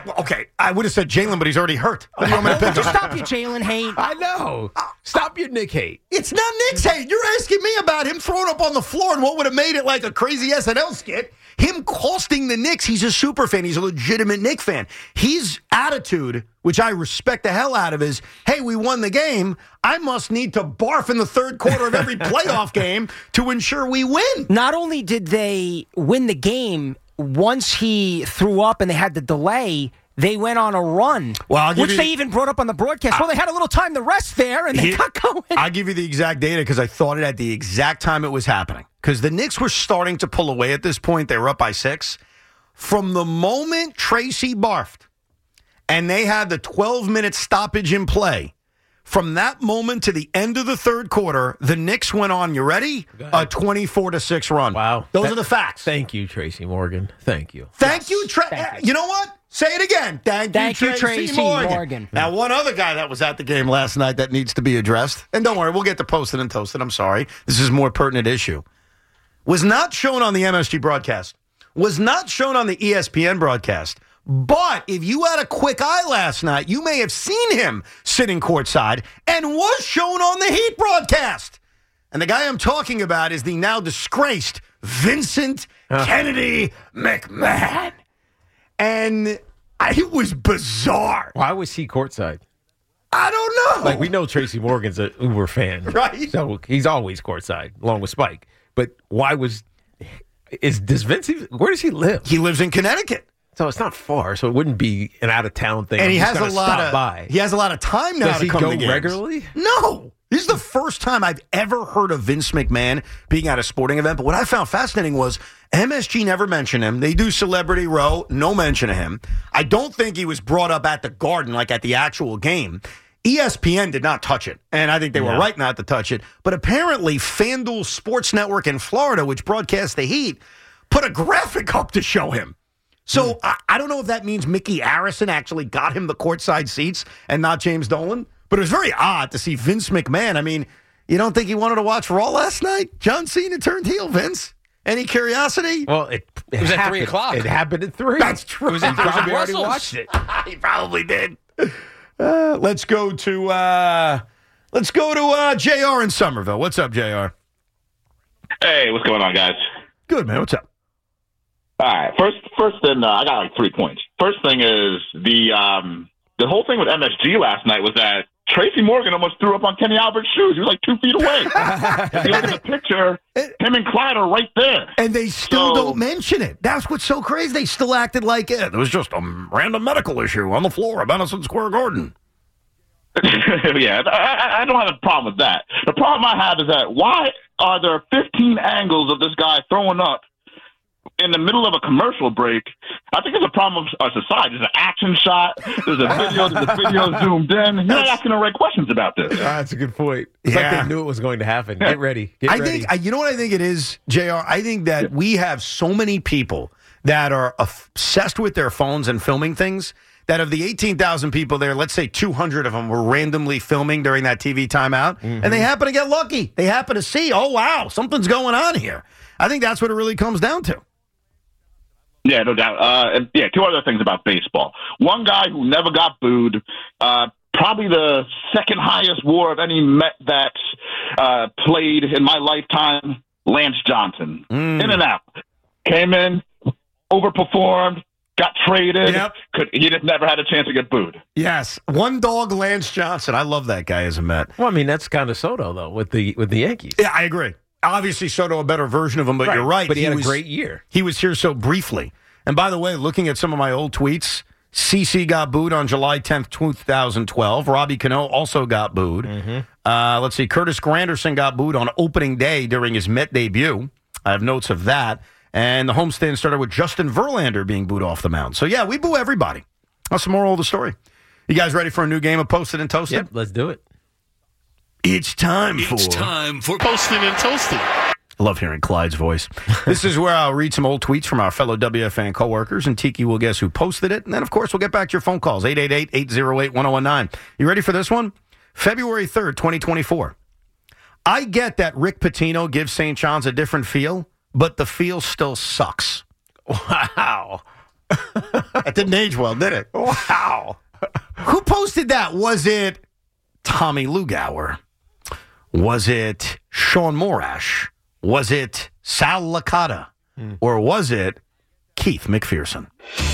I would have said Jalen, but he's already hurt. Just stop your Jalen hate. I know. Stop your Nick hate. It's not Nick's hate. You're asking me about him throwing up on the floor and what would have made it like a crazy SNL skit. Him costing the Knicks. He's a super fan. He's a legitimate Knicks fan. His attitude, which I respect the hell out of, is, hey, we won the game. I must need to barf in the third quarter of every playoff game to ensure we win. Not only did they win the game, once he threw up and they had the delay, they went on a run, which they even brought up on the broadcast. Well, they had a little time to rest there, and they got going. I'll give you the exact data because I thought it at the exact time it was happening. Because the Knicks were starting to pull away at this point. They were up by 6. From the moment Tracy barfed and they had the 12-minute stoppage in play, from that moment to the end of the third quarter, the Knicks went on, you ready? A 24-6 run. Wow. Those are the facts. Thank you, Tracy Morgan. Thank you. Thank you, Tracy. You know what? Say it again. Thank you, Tracy Morgan. Now, one other guy that was at the game last night that needs to be addressed, and don't worry, we'll get to Posted and Toasted. I'm sorry. This is a more pertinent issue. Was not shown on the MSG broadcast. Was not shown on the ESPN broadcast. But if you had a quick eye last night, you may have seen him sitting courtside and was shown on the Heat broadcast. And the guy I'm talking about is the now disgraced Vincent Kennedy McMahon. And it was bizarre. Why was he courtside? I don't know. Like, we know Tracy Morgan's an Uber fan. Right. So he's always courtside, along with Spike. But why does Vince, where does he live? He lives in Connecticut. So it's not far, so it wouldn't be an out-of-town thing. And he has a lot of He has a lot of time now to come to games. Does he go regularly? No. This is the first time I've ever heard of Vince McMahon being at a sporting event. But what I found fascinating was MSG never mentioned him. They do Celebrity Row, no mention of him. I don't think he was brought up at the Garden, like at the actual game. ESPN did not touch it, and I think they were right not to touch it. But apparently, FanDuel Sports Network in Florida, which broadcasts the Heat, put a graphic up to show him. So I don't know if that means Mickey Arison actually got him the courtside seats and not James Dolan. But it was very odd to see Vince McMahon. I mean, you don't think he wanted to watch Raw last night? John Cena turned heel, Vince. Any curiosity? Well, it was at 3 o'clock. It happened at 3. That's true. It was at probably already watched it. He probably did. Let's go to JR in Somerville. What's up, JR? Hey, what's going on, guys? Good, man. What's up? All right. First, then I got like 3 points. First thing is the whole thing with MSG last night was that Tracy Morgan almost threw up on Kenny Albert's shoes. He was like 2 feet away. If you look at the picture, him and Clyde are right there. And they still don't mention it. That's what's so crazy. They still acted like it was just a random medical issue on the floor of Madison Square Garden. Yeah, I don't have a problem with that. The problem I have is that why are there 15 angles of this guy throwing up in the middle of a commercial break? I think it's a problem of our society. There's an action shot. There's a video zoomed in. You're not asking the right questions about this. That's a good point. It's like they knew it was going to happen. Get ready. Get ready. You know what I think it is, JR? I think that we have so many people that are obsessed with their phones and filming things that of the 18,000 people there, let's say 200 of them were randomly filming during that TV timeout, and they happen to get lucky. They happen to see, oh, wow, something's going on here. I think that's what it really comes down to. Yeah, no doubt. And 2 other things about baseball. One guy who never got booed, probably the second highest WAR of any Met that played in my lifetime, Lance Johnson. In and out. Came in, overperformed, got traded. Yep. He just never had a chance to get booed. Yes. One dog, Lance Johnson. I love that guy as a Met. Well, I mean, that's kind of Soto, though, with the Yankees. Yeah, I agree. Obviously, Soto a better version of him, but you're right. But he had a great year. He was here so briefly. And by the way, looking at some of my old tweets, CeCe got booed on July 10th, 2012. Robbie Cano also got booed. Let's see, Curtis Granderson got booed on opening day during his Met debut. I have notes of that. And the homestand started with Justin Verlander being booed off the mound. So, yeah, we boo everybody. That's the moral of the story. You guys ready for a new game of Posted and Toasted? Yep, let's do it. It's time for Posted and Toasted. I love hearing Clyde's voice. This is where I'll read some old tweets from our fellow WFAN coworkers, and Tiki will guess who posted it. And then, of course, we'll get back to your phone calls, 888-808-1019. You ready for this one? February 3rd, 2024. I get that Rick Pitino gives St. John's a different feel, but the feel still sucks. Wow. That didn't age well, did it? Wow. Who posted that? Was it Tommy Lugauer? Was it Sean Morash? Was it Sal Licata? Or was it Keith McPherson?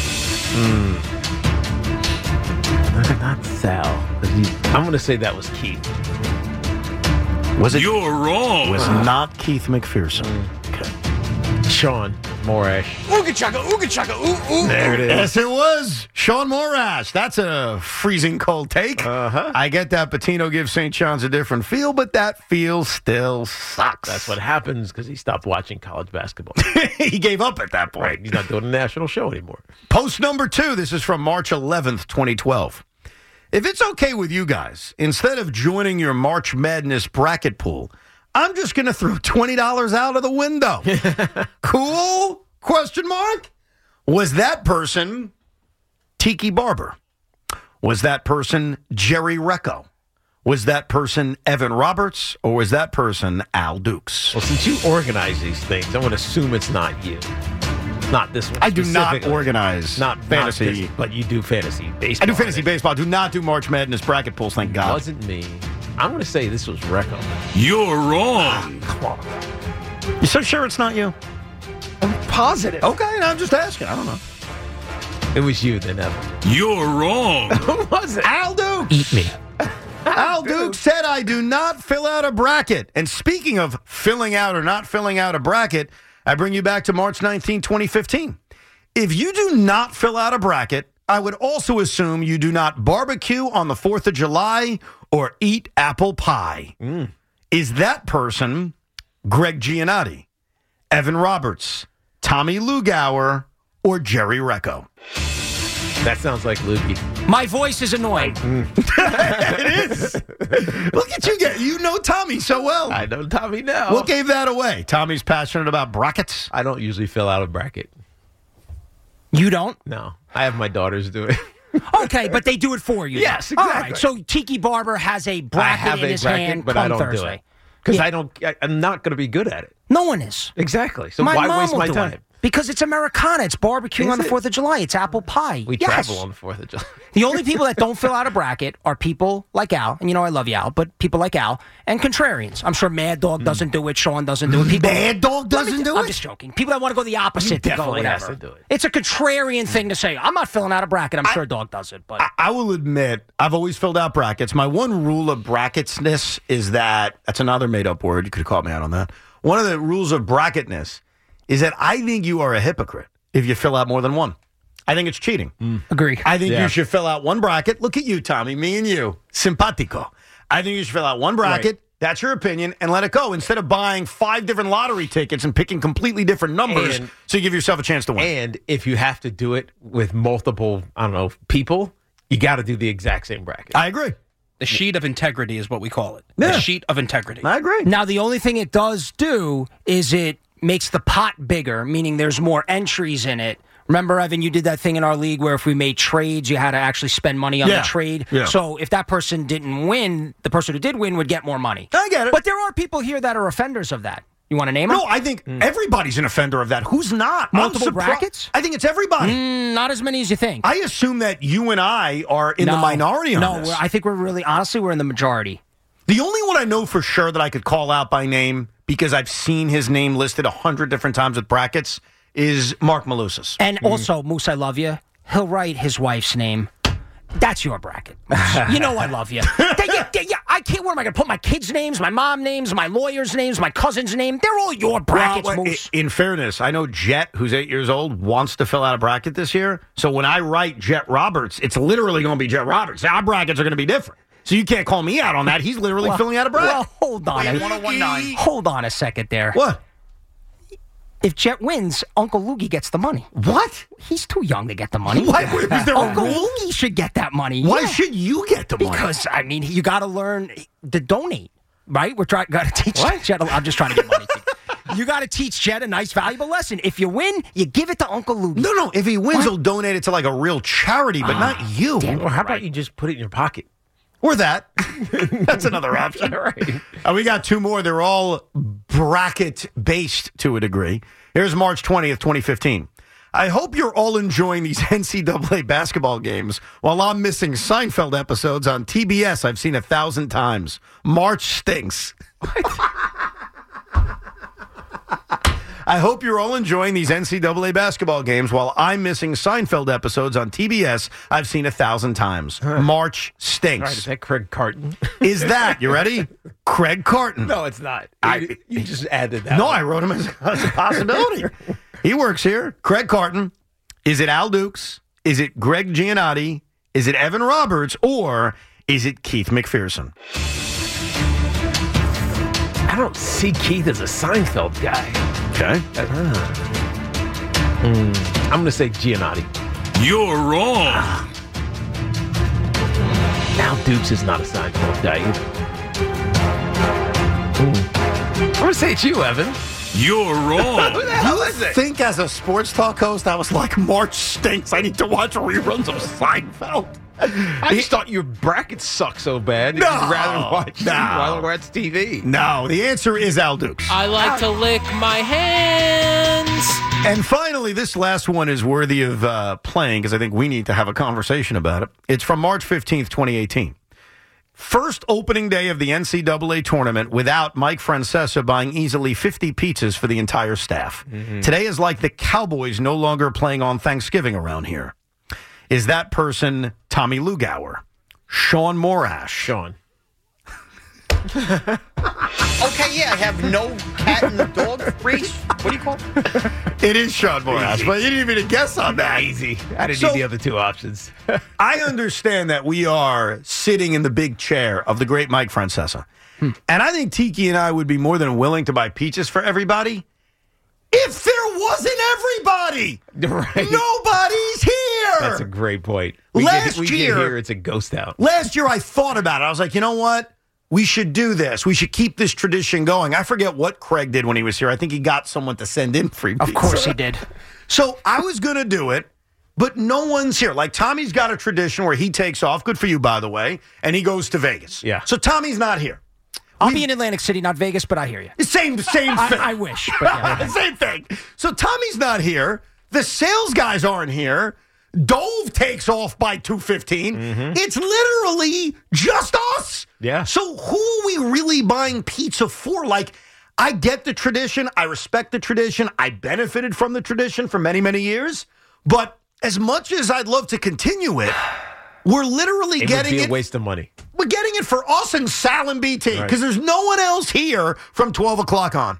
Not Sal. I'm going to say that was Keith. Was it? You're wrong. Was not Keith McPherson. Okay. Sean Morash. Ooga chaka, ooh, ooh. There it is. Yes, it was. Sean Morash. That's a freezing cold take. I get that Patino gives St. John's a different feel, but that feel still sucks. That's what happens because he stopped watching college basketball. He gave up at that point. Right. He's not doing a national show anymore. Post number 2. This is from March 11th, 2012. If it's okay with you guys, instead of joining your March Madness bracket pool, I'm just going to throw $20 out of the window. Cool? Question mark? Was that person Tiki Barber? Was that person Jerry Recco? Was that person Evan Roberts? Or was that person Al Dukes? Well, since you organize these things, I'm going to assume it's not you. Not this one. I do not organize fantasy. But you do fantasy baseball. I do fantasy baseball. I do not do March Madness bracket pools, thank God. It wasn't me. I'm going to say this was Recco. You're wrong. Come on. You so sure it's not you? I'm positive. Okay, I'm just asking. I don't know. It was you then, Evan. You're wrong. Who was it? Al Dukes. Eat me. Al Dukes said, I do not fill out a bracket. And speaking of filling out or not filling out a bracket, I bring you back to March 19, 2015. If you do not fill out a bracket, I would also assume you do not barbecue on the 4th of July or eat apple pie. Is that person Greg Giannotti, Evan Roberts, Tommy Lugauer, or Jerry Recco? That sounds like Lukey. My voice is annoying. It is. Look at you. You know Tommy so well. I know Tommy now. What gave that away? Tommy's passionate about brackets? I don't usually fill out a bracket. You don't? No. I have my daughters do it. Okay, but they do it for you. Yes, All exactly. right, so Tiki Barber has a bracket in his hand but come I don't Thursday. do it. Because I'm not going to be good at it. No one is. Exactly. So My why mom waste will my do time? it. Because it's Americana. It's barbecuing Is on the it? 4th of July. It's apple pie. We Yes. travel on the 4th of July. The only people that don't fill out a bracket are people like Al, and you know I love you, Al, but people like Al, and contrarians. I'm sure Mad Dog doesn't do it, Sean doesn't do it. People, Mad Dog doesn't do it? I'm just joking. People that want to go the opposite to go definitely has whatever. to do it. It's a contrarian thing to say, I'm not filling out a bracket. I'm sure Dog does it. But I will admit, I've always filled out brackets. My one rule of bracketsness is that's another made-up word. You could have called me out on that. One of the rules of bracketness is that I think you are a hypocrite if you fill out more than one. I think it's cheating. Agree. I think you should fill out one bracket. Look at you, Tommy, me and you. Simpatico. I think you should fill out one bracket. Right. That's your opinion, and let it go. Instead of buying 5 different lottery tickets and picking completely different numbers so you give yourself a chance to win. And if you have to do it with multiple, people, you got to do the exact same bracket. I agree. The sheet of integrity is what we call it. Yeah. The sheet of integrity. I agree. now the only thing it does do is it makes the pot bigger, meaning there's more entries in it. Remember, Evan, you did that thing in our league where if we made trades, you had to actually spend money on the trade. Yeah. So if that person didn't win, the person who did win would get more money. I get it. But there are people here that are offenders of that. You want to name them? No, I think everybody's an offender of that. Who's not? Multiple brackets? I think it's everybody. Not as many as you think. I assume that you and I are in the minority on this. I think we're in the majority. The only one I know for sure that I could call out by name, because I've seen his name listed 100 different times with brackets, is Mark Malusis. And also, Moose, I love you. He'll write his wife's name. That's your bracket. You know I love you. I can't. Where am I going to put my kids' names, my mom names, my lawyer's names, my cousin's name? They're all your brackets, Moose. In fairness, I know Jet, who's 8 years old, wants to fill out a bracket this year. So when I write Jet Roberts, it's literally going to be Jet Roberts. Our brackets are going to be different. So you can't call me out on that. He's literally filling out a bracket. Well, hold on. Hold on a second there. What? If Jet wins, Uncle Loogie gets the money. What? He's too young to get the money. What? Is there Uncle a rule? Loogie should get that money. Why should you get the money? Because, you got to learn to donate, right? Got to teach Jet. I'm just trying to get money. You got to teach Jet a nice, valuable lesson. If you win, you give it to Uncle Loogie. No. If he wins, he'll donate it to like a real charity, but not you. Or how about you just put it in your pocket? Or that. That's another option. Right. We got 2 more. They're all bracket-based to a degree. Here's March 20th, 2015. I hope you're all enjoying these NCAA basketball games while I'm missing Seinfeld episodes on TBS I've seen 1,000 times. March stinks. I hope you're all enjoying these NCAA basketball games while I'm missing Seinfeld episodes on TBS I've seen 1,000 times. March stinks. Right, is that Craig Carton? Is that, you ready? Craig Carton. No, it's not. You just added that. No, one. I wrote him as a possibility. He works here. Craig Carton. Is it Al Dukes? Is it Greg Giannotti? Is it Evan Roberts? Or is it Keith McPherson? I don't see Keith as a Seinfeld guy. Okay. I'm going to say Giannotti. You're wrong. Al Dukes is not a Seinfeld guy either. I'm going to say it's you, Evan. You're wrong. Who the hell is it? I think as a sports talk host, I was like, March stinks. I need to watch reruns of Seinfeld. I just thought your bracket sucked so bad. No. You'd rather watch TV. No, the answer is Al Dukes. I like to lick my hands. And finally, this last one is worthy of playing because I think we need to have a conversation about it. It's from March 15th, 2018. First opening day of the NCAA tournament without Mike Francesa buying easily 50 pizzas for the entire staff. Mm-hmm. Today is like the Cowboys no longer playing on Thanksgiving around here. Is that person Tommy Lugauer? Sean Morash? Sean. Okay, yeah, I have no cat in the dog race. What do you call it? It is Sean Morash, but you didn't even guess on that. Easy. I didn't need the other two options. I understand that we are sitting in the big chair of the great Mike Francesa. And I think Tiki and I would be more than willing to buy pizzas for everybody if there wasn't everybody. Right. Nobody's here. That's a great point. Last we year, get here, it's a ghost town. Last year, I thought about it. I was like, you know what? We should do this. We should keep this tradition going. I forget what Craig did when he was here. I think he got someone to send in free pizza. Of course he did. So I was going to do it, but no one's here. Like Tommy's got a tradition where he takes off. Good for you, by the way. And he goes to Vegas. Yeah. So Tommy's not here. I'll be in Atlantic City, not Vegas, but I hear you. Same thing. I wish. But yeah. Same thing. So Tommy's not here. The sales guys aren't here. Dove takes off by 2:15. Mm-hmm. It's literally just us. Yeah. So who are we really buying pizza for? Like, I get the tradition. I respect the tradition. I benefited from the tradition for many, many years. But as much as I'd love to continue it, we're literally getting would be it. a waste of money. We're getting it for us and Sal and BT because there's no one else here from 12 o'clock on.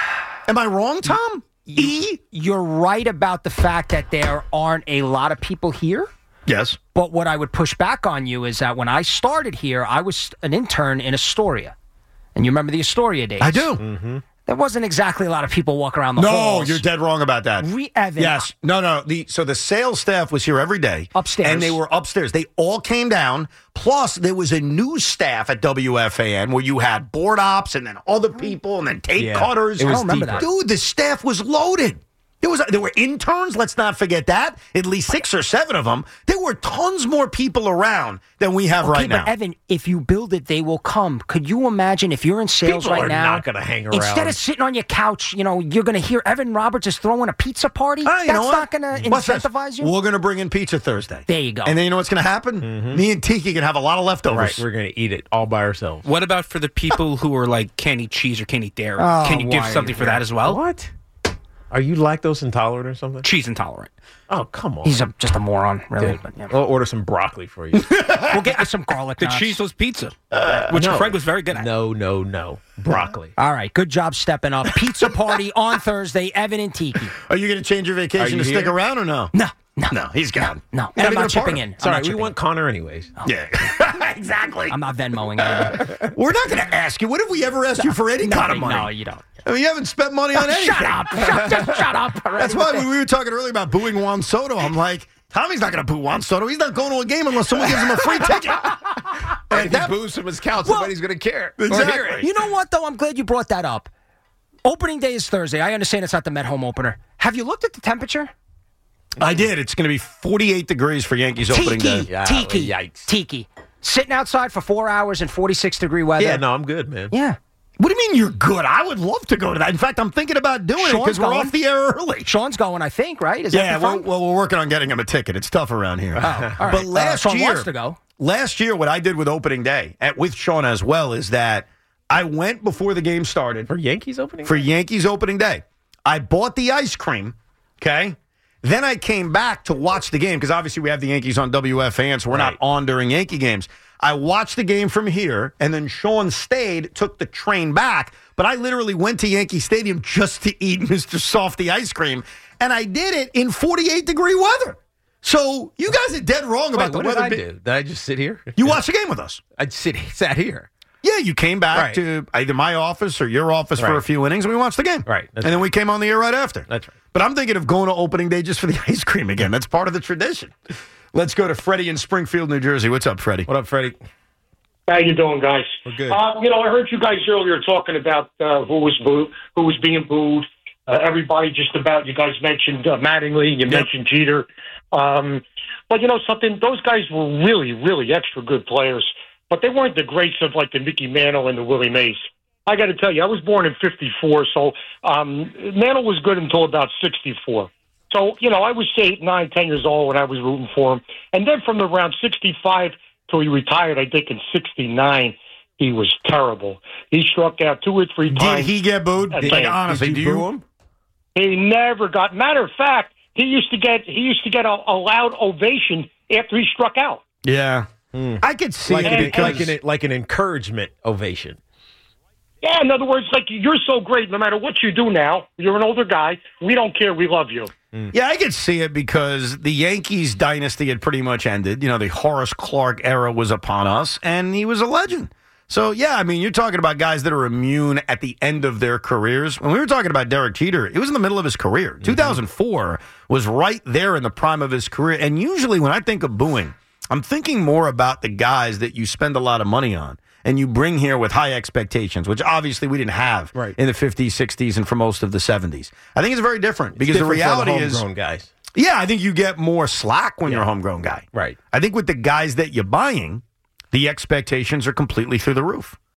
Am I wrong, Tom? You're right about the fact that there aren't a lot of people here. Yes. But what I would push back on you is that when I started here, I was an intern in Astoria. And you remember the Astoria days? I do. Mm-hmm. There wasn't exactly a lot of people walking around the halls. No, you're dead wrong about that. Evan. Yes. No. So the sales staff was here every day. Upstairs. And they were upstairs. They all came down. Plus, there was a new staff at WFAN where you had board ops and then other people and then tape cutters. I don't remember that. Dude, the staff was loaded. There were interns, let's not forget that. At least 6 or 7 of them. There were tons more people around than we have right now. But Evan, if you build it, they will come. Could you imagine if you're in sales People right are now? not going to hang around. Instead of sitting on your couch, you're going to hear Evan Roberts is throwing a pizza party. That's not going to incentivize you. We're going to bring in pizza Thursday. There you go. And then you know what's going to happen? Mm-hmm. Me and Tiki can have a lot of leftovers. Right, we're going to eat it all by ourselves. What about for the people who are like can't eat cheese or can't eat dairy? Oh, Can you give why something are for you that as well? What? Are you lactose intolerant or something? Cheese intolerant. Oh, come on. He's just a moron, really. Dude, But, yeah. We'll order some broccoli for you. We'll get you some garlic The knots. cheeseless pizza, which no. Craig was very good at. No. Broccoli. All right, good job stepping up. Pizza party on Thursday, Evan and Tiki. Are you going to change your vacation to stick around or no? No, he's gone. No, and I'm not chipping in. Sorry, we want Connor anyways. Oh. Yeah, exactly. I'm not Venmoing anyone. We're not going to ask you. When have we ever asked you for any kind of money? No, you don't. I mean, you haven't spent money on anything. Shut up. Shut up. That's why when we were talking earlier about booing Juan Soto, I'm like, Tommy's not going to boo Juan Soto. He's not going to a game unless someone gives him a free ticket. And if he boos him his couch, nobody's going to care. Exactly. Or hear it. You know what, though? I'm glad you brought that up. Opening day is Thursday. I understand it's not the Met home opener. Have you looked at the temperature? I did. It's going to be 48 degrees for Yankees opening day. Tiki. Sitting outside for 4 hours in 46-degree weather. Yeah, no, I'm good, man. Yeah. What do you mean you're good? I would love to go to that. In fact, I'm thinking about doing it because we're off the air early. Sean's going, I think, right? Is that the front? Well, we're working on getting him a ticket. It's tough around here. Oh, all right. But last Sean year, wants to go. Last year, what I did with opening day, with Sean as well, is that I went before the game started. For Yankees opening For day? Yankees opening day. I bought the ice cream, okay? Then I came back to watch the game because obviously we have the Yankees on WFAN, so we're not on during Yankee games. I watched the game from here, and then Sean stayed, took the train back. But I literally went to Yankee Stadium just to eat Mr. Softy ice cream, and I did it in 48-degree weather. So you guys are dead wrong about the what weather. did I do? Did I just sit here? You watched the game with us. I sat here. Yeah, you came back to either my office or your office for a few innings, and we watched the game. Right. And then we came on the air right after. That's right. But I'm thinking of going to opening day just for the ice cream again. That's part of the tradition. Let's go to Freddie in Springfield, New Jersey. What's up, Freddie? What up, Freddie? How you doing, guys? We're good. I heard you guys earlier talking about who was being booed. Everybody just about, you guys mentioned Mattingly, you mentioned Jeter. But you know something, those guys were really, really extra good players, but they weren't the greats of like the Mickey Mantle and the Willie Mays. I got to tell you, I was born in 54, so Mantle was good until about 64. So, I was 8, 9, 10 years old when I was rooting for him. And then from around 65 till he retired, I think in 69, he was terrible. He struck out 2 or 3 times. Did he get booed? Honestly, do you boo him? He never got. Matter of fact, he used to get a loud ovation after he struck out. Yeah, I could see like an encouragement ovation. Yeah, in other words, like, you're so great no matter what you do now. You're an older guy. We don't care. We love you. Yeah, I could see it because the Yankees dynasty had pretty much ended. The Horace Clarke era was upon us, and he was a legend. So, yeah, I mean, you're talking about guys that are immune at the end of their careers. When we were talking about Derek Jeter, it was in the middle of his career. 2004 was right there in the prime of his career. And usually when I think of booing, I'm thinking more about the guys that you spend a lot of money on and you bring here with high expectations, which obviously we didn't have in the 50s, 60s, and for most of the 70s. I think it's very different because the reality is homegrown guys. Yeah, I think you get more slack when you're a homegrown guy. Right. I think with the guys that you're buying, the expectations are completely through the roof.